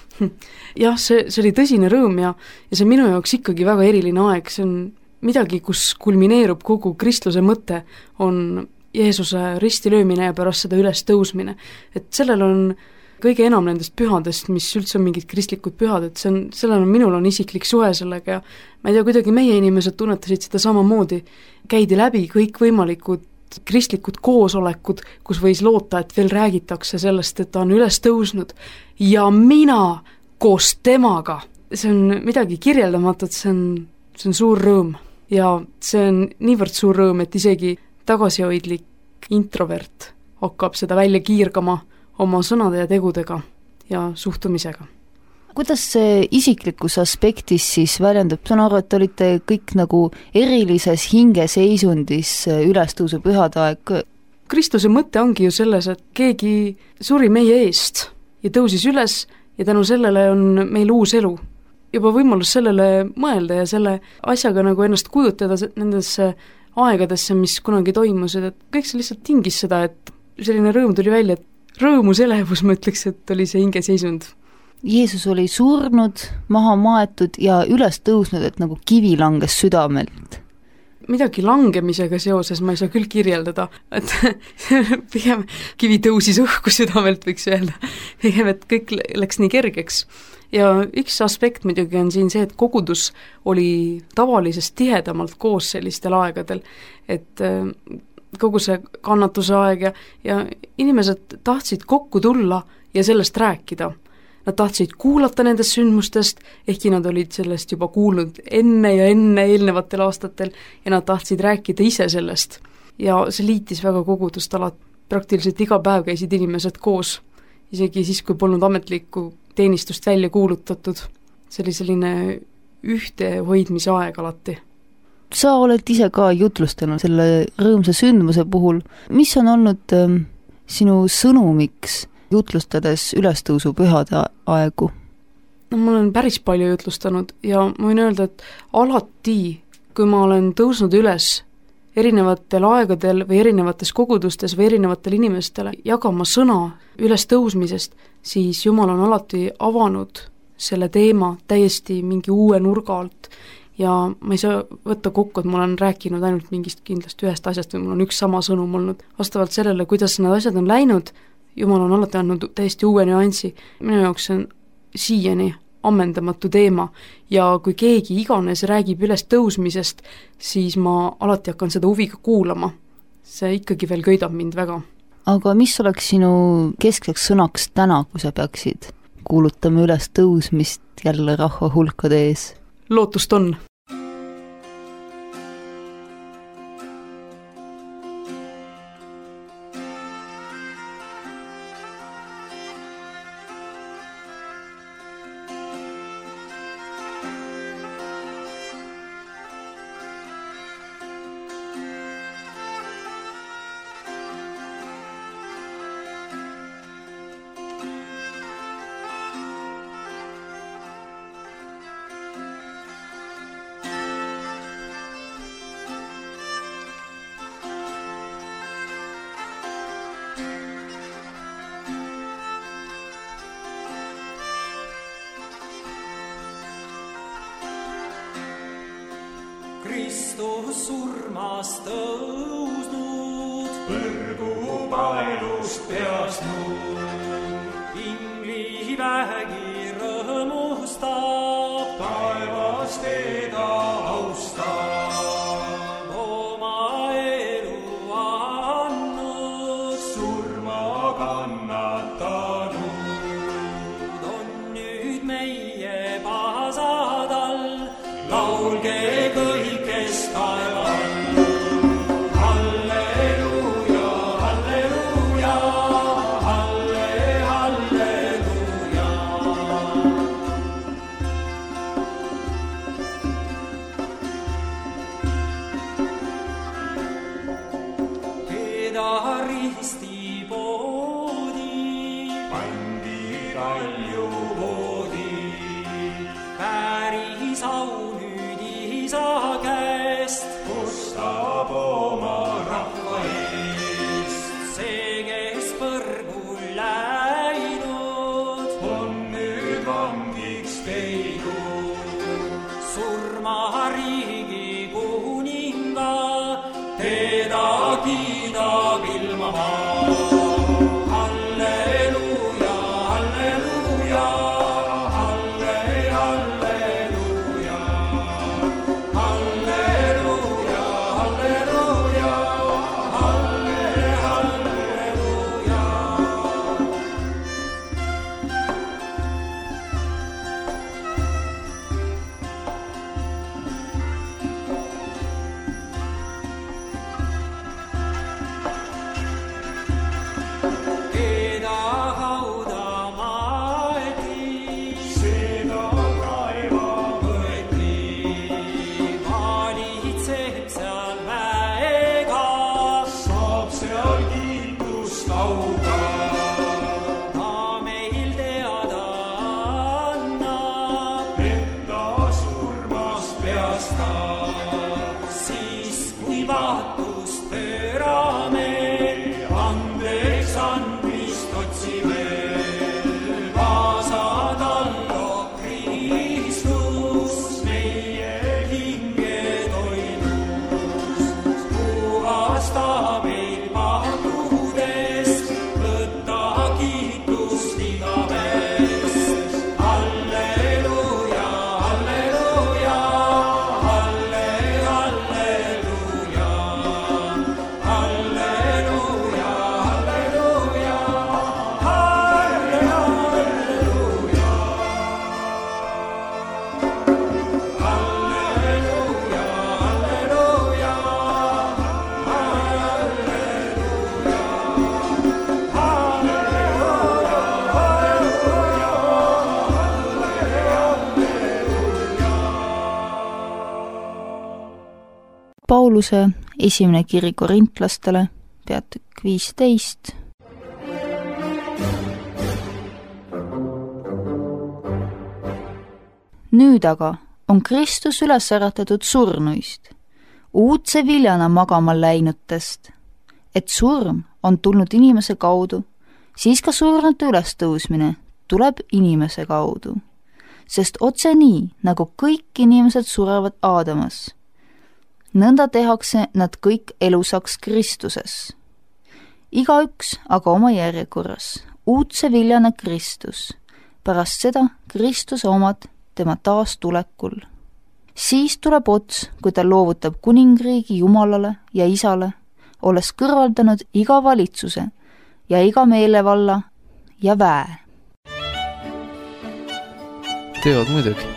Jah, see oli tõsine rõõm ja see minu jaoks ikkagi väga eriline aeg, see on midagi, kus kulmineerub kogu kristluse mõte, on Jeesuse ristilöömine ja pärast seda üles tõusmine. Et sellel on kõige enam nendest pühadest, mis üldse on mingid kristlikud pühad, et minul on isiklik suhe sellega ja ma ei tea, kuidagi meie inimesed tunnetasid seda samamoodi. Käidi läbi kõik võimalikud kristlikud koosolekud, kus võis loota, et veel räägitakse sellest, et ta on üles tõusnud ja mina koos temaga. See on midagi kirjeldamatut, see on suur rõõm ja see on niivõrd suur rõõm, et isegi tagasihoidlik introvert hakkab seda välja kiirgama oma sõnade ja tegudega ja suhtumisega. Kuidas see isiklikus aspektis siis väljendub? Saan aru, et olite kõik nagu erilises hingeseisundis ülestõusu pühade aeg. Kristuse mõte ongi ju selles, et keegi suri meie eest ja tõusis üles ja tänu sellele on meil uus elu. Juba võimalus sellele mõelda ja selle asjaga nagu ennast kujutada nendesse aegadesse, mis kunagi toimusid, et kõik see lihtsalt tingis seda, et selline rõõm tuli välja, et rõõmus elevus, ma ütleks, et oli see hingeseisund. Jeesus oli surnud, maha maetud ja üles tõusnud, et nagu kivi langes südamelt. Midagi langemisega seoses ma ei saa küll kirjeldada, et pigem kivi tõusis õhku südamelt, võiks öelda. Pigem, et kõik läks nii kergeks. Ja üks aspekt muidugi on siin see, et kogudus oli tavalisest tihedamalt koos sellistel aegadel, et kogu see kannatuse aeg ja inimesed tahtsid kokku tulla ja sellest rääkida. Nad tahtsid kuulata nendest sündmustest, ehkki nad olid sellest juba kuulnud enne eelnevatel aastatel ja nad tahtsid rääkida ise sellest. Ja see liitis väga kogudust alati, praktiliselt iga päev käisid inimesed koos, isegi siis, kui polnud ametlikku teenistust välja kuulutatud. See oli selline ühtehoidmise aeg alati. Sa oled ise ka jutlustanud selle rõõmsa sündmuse puhul. Mis on olnud sinu sõnumiks jutlustades ülestõusu pühade aegu? No, ma olen päris palju jutlustanud ja ma võin öelda, et alati, kui ma olen tõusnud üles erinevatel aegadel või erinevates kogudustes või erinevatele inimestele jagama sõna üles tõusmisest, siis Jumal on alati avanud selle teema täiesti mingi uue nurga alt ja ma ei saa võtta kokku, et ma olen rääkinud ainult mingist kindlasti ühest asjast või mul on üks sama sõnum olnud. Vastavalt sellele, kuidas need asjad on läinud, Jumal on alati andnud täiesti uue nüansi. Minu jaoks on siiani ammendamatu teema ja kui keegi iganes räägib üles tõusmisest, siis ma alati hakkan seda huviga kuulama. See ikkagi veel köidab mind väga. Aga mis oleks sinu keskseks sõnaks täna, kui sa peaksid kuulutama üles tõusmist jälle rahva hulkade ees? Lootust on. Kristus surmast tõusnud, põrgu paelust peasnud, ingli vägi rõõmustab, taevas teda austab, oma elu andnud, surma kannatanud, on nüüd meie pasadal, laulge kõik. Teda kaljuvoodi. Päris au nüüd isa käest, kustab oma rahva eest. See, kes põrgul läinud, on nüüd vangiks peidud. Surma riigi kuninga, teda kiidab ilma maa. Halleluuja, halleluuja, halleluuja, halleluuja, halleluuja, halleluuja. Keda hauda maeti, seda kaeva võeti. Valitseb seal väega, saab seal kiitust auga. Ta meil teada annab, et ta surmast peastab. Siis kui vaatust pöörame, andeks andmist otsime. Kaasa tallab Kristus meie hinge toidust. Puhasta meil pahtudest, võta kiitust igavest. Halleluuja, halleluuja, halleluuja, halleluuja, halleluuja, Pauluse esimene kiri korintlastele, peatükk 15. Nüüd aga on Kristus üles äratatud surnuist, uudse viljana magama läinutest, et surm on tulnud inimese kaudu, siis ka surnute ülestõusmine tuleb inimese kaudu. Sest otse nii, nagu kõik inimesed surevad Aadamas, nõnda tehakse nad kõik elusaks Kristuses. Igaüks aga oma järjekorras, uudse viljana Kristus, pärast seda Kristuse omad tema taastulekul. Siis tuleb ots, kui ta loovutab kuningriigi Jumalale ja Isale, olles kõrvaldanud iga valitsuse ja iga meelevalla ja väe. Teod muidugi.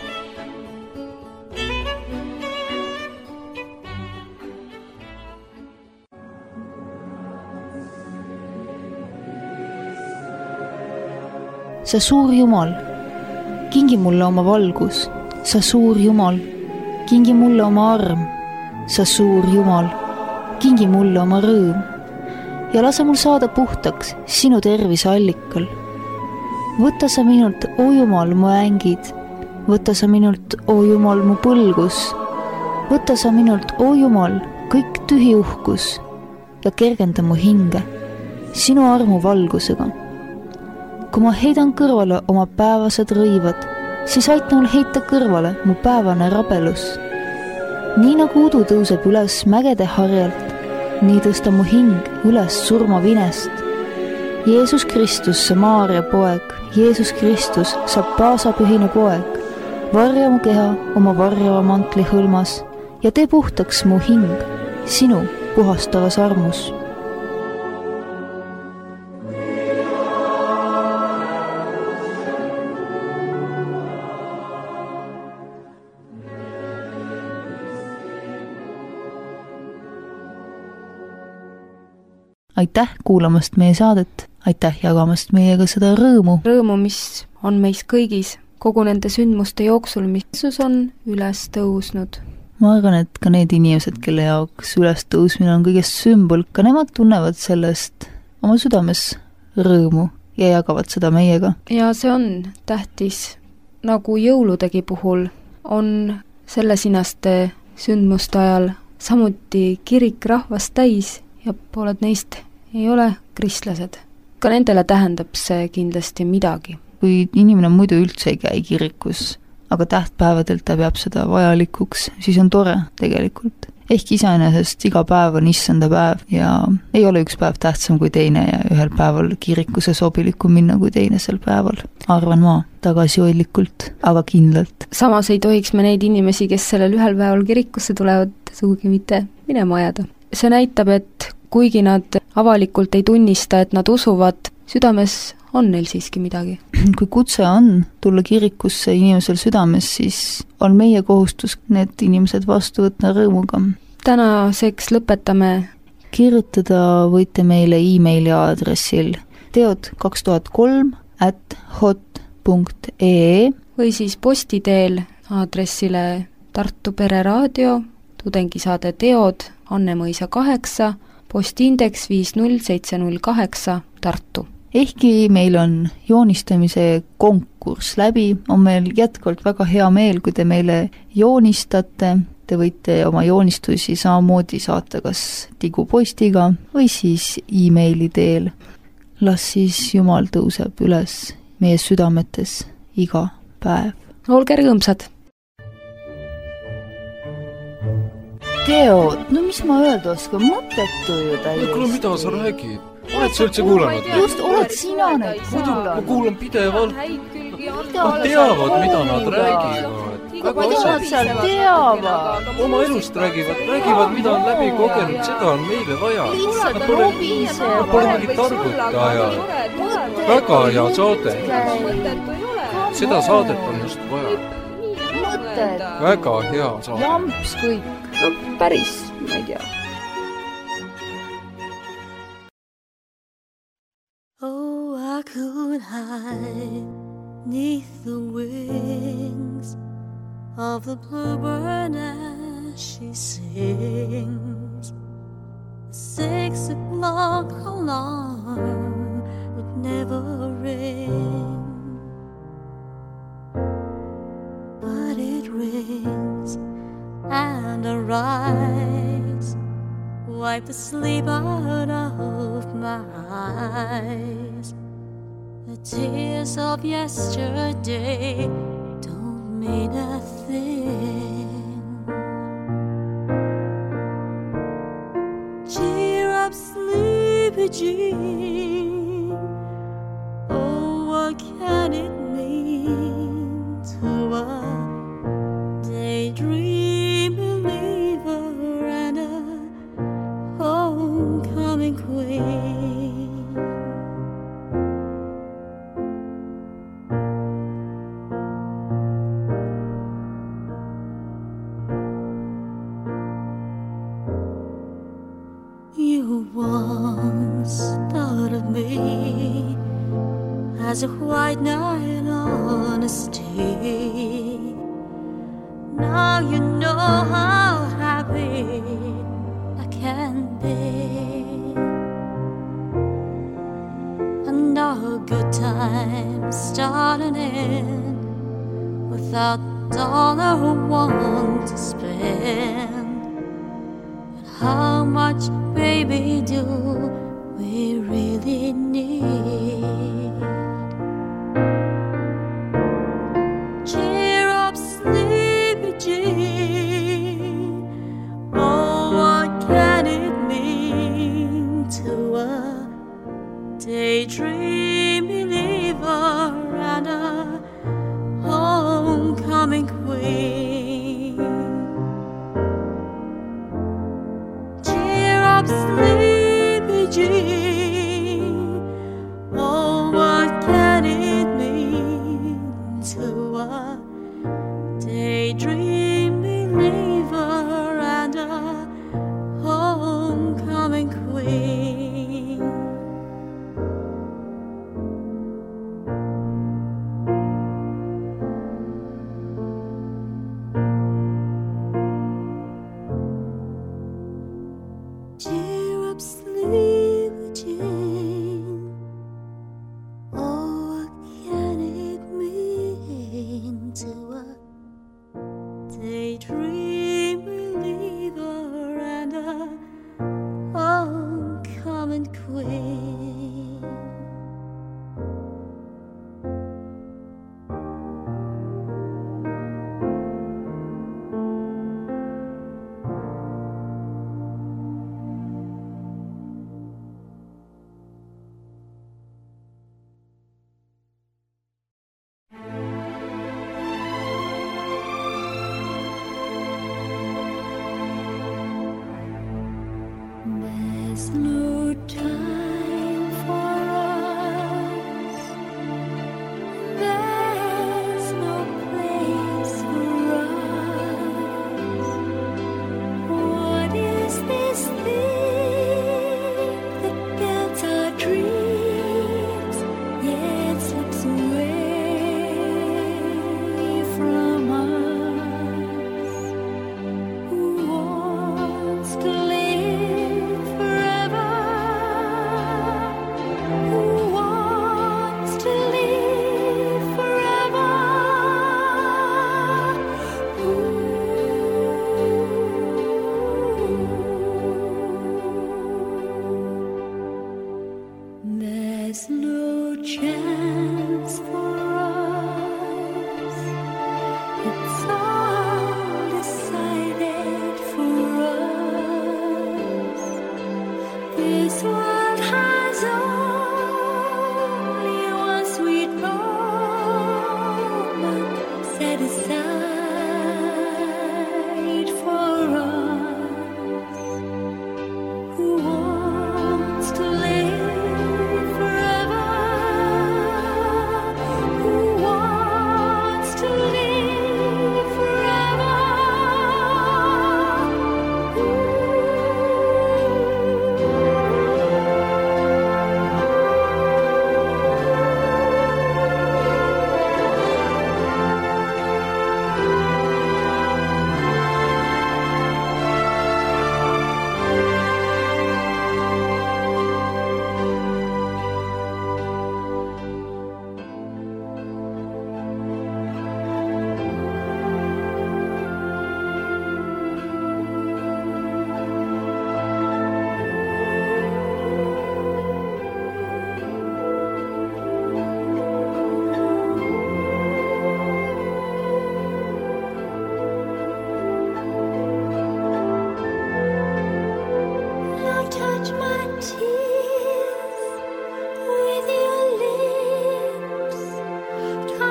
Sa suur Jumal, kingi mulle oma valgus, sa suur Jumal, kingi mulle oma arm, sa suur Jumal, kingi mulle oma rõõm ja lase mul saada puhtaks sinu tervise allikal. Võta sa minult, o Jumal, mu ängid, võta sa minult, o Jumal, mu põlgus, võta sa minult, o Jumal, kõik tühi uhkus ja kergenda mu hinge sinu armu valgusega. Kui ma heidan kõrvale oma päevased rõivad, siis aita mul heita kõrvale mu päevane rabelus. Nii nagu udu tõuseb üles mägede harjalt, nii tõsta mu hing üles surmavinest. Jeesus Kristus, see Maaria poeg, Jeesus Kristus, sa paasapühine poeg, varja mu keha oma varjava mantli hõlmas ja tee puhtaks mu hing sinu puhastavas armus. Aitäh kuulamast meie saadet, aitäh jagamast meiega seda rõõmu. Rõõmu, mis on meis kõigis kogu nende sündmuste jooksul, mis Jeesus on üles tõusnud. Ma arvan, et ka need inimesed, kelle jaoks üles tõusmine on kõigest sümbol, ka nemad tunnevad sellest oma südames rõõmu ja jagavad seda meiega. ja see on tähtis, nagu jõuludegi puhul on sellesinaste sündmuste ajal samuti kirik rahvast täis ja pooled neist ei ole kristlased. Ka nendele tähendab see kindlasti midagi. Kui inimene muidu üldse ei käi kirikus, aga tähtpäevadelt ta peab seda vajalikuks, siis on tore tegelikult. Ehk iseenesest iga päev on issanda päev ja ei ole üks päev tähtsam kui teine ja ühel päeval kirikusse sobilikum minna kui teisel päeval. Arvan ma tagasihoidlikult, aga kindlalt. Samas ei tohiks me neid inimesi, kes sellel ühel päeval kirikusse tulevad, sugugi mitte minema ajada. See näitab, et kuigi nad avalikult ei tunnista, et nad usuvad, südames on neil siiski midagi. Kui kutse on tulla kirikusse inimesel südames, siis on meie kohustus need inimesed vastu võtta rõõmuga. Tänaseks lõpetame. Kirjutada võite meile e-maili aadressil teod2003@hot.ee või siis postiteel aadressile Tartu Pereraadio, tudengisaade Teod, Annemõisa 8, postindeks 50708 Tartu. Ehkki meil on joonistamise konkurss läbi, on meil jätkuvalt väga hea meel, kui te meile joonistate. Te võite oma joonistusi samamoodi saata kas tigupostiga või siis e-maili teel. Las siis Jumal tõuseb üles meie südametes iga päev. Olge rõõmsad! Teod, no mis ma öelda oskan, mõttetu ju täiesti. Kuule, mida sa räägid? Oled sa üldse kuulanud? Just, oled sina neid kuulanud? Ma kuulan pidevalt. Nad teavad, mida nad räägivad. Aga nad seal teavad. Oma elust räägivad, mida on läbi kogenud, seda on meile vaja. Lihtsalt robise. Nad pole mingi targutajad. Väga hea saade. Seda saadet on just vaja. Mõtted. Väga hea saade. Jamps kõik. No päris, ma ei tea. Oh, I could hide neath the wings of the bluebird as she sings. The 6 o'clock alarm would never ring, but it rings and I rise, wipe the sleep out of my eyes. The tears of yesterday don't mean a thing. Cheer up, sleepy Jean. Oh, what can it mean to a daydream believer and a homecoming queen? You once thought of me as a white knight on a steed. Now you know how happy I can be, and our good times start and end without dollar or one to spend. But how much, baby, do we really need? Cheer up, sleepy Jean. Oh, what can it mean to a daydream believer and a homecoming queen? Cheer up, sleepy Jean.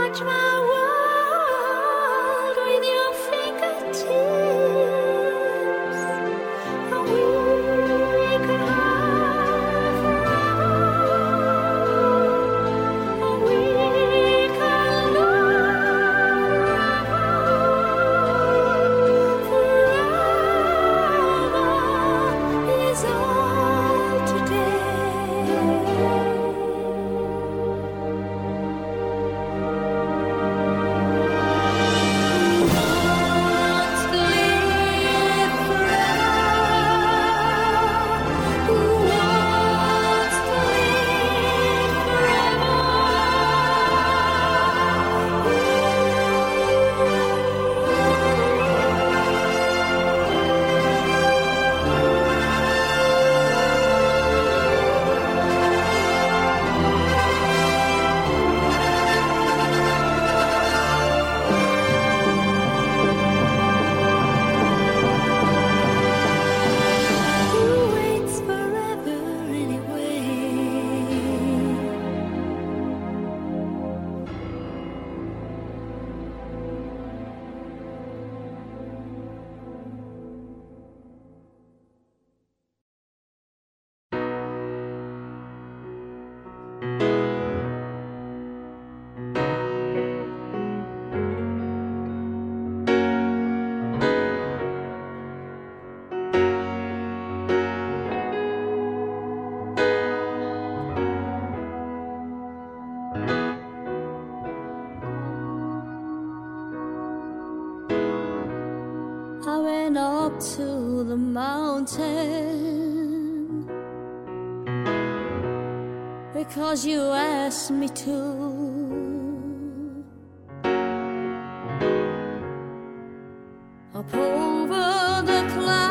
touch my world with your fingertips. And we could hide forever. And we could love forever. Forever is all today. I went up to the mountain because you asked me to. Up over the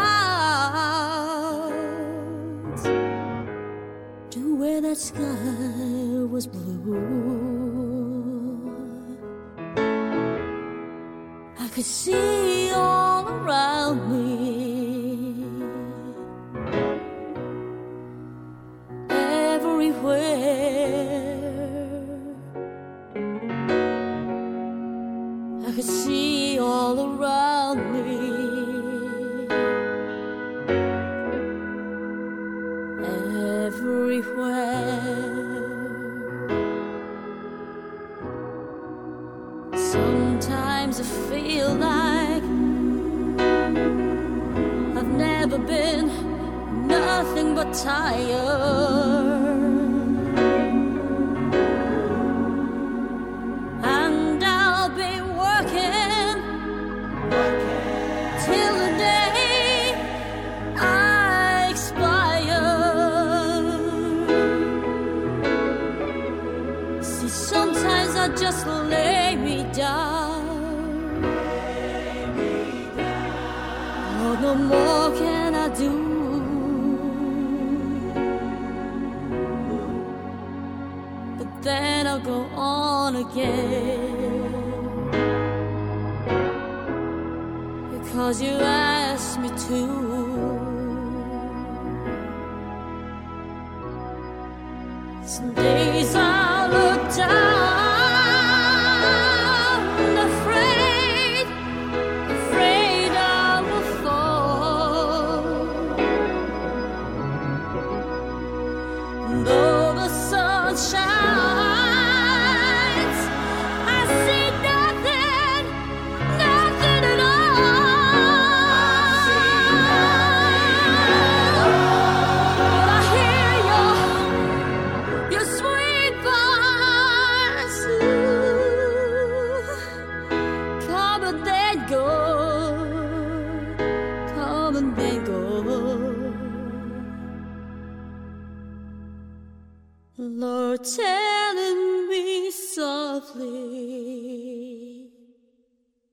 clouds to where that sky was blue. I could see all around me everywhere. I could see all around me everywhere. Sometimes I feel like I've never been nothing but tired. And I'll be working till the day I expire. See, sometimes I just lay me down. Oh, no more can I do. But then I'll go on again, because you asked me to. Some days I look down, afraid I will fall. Though the sun shines, I see nothing at all. But I hear your sweet voice. Come and then go, come and then go. Lord, telling me softly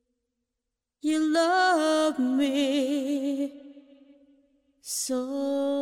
you love me so.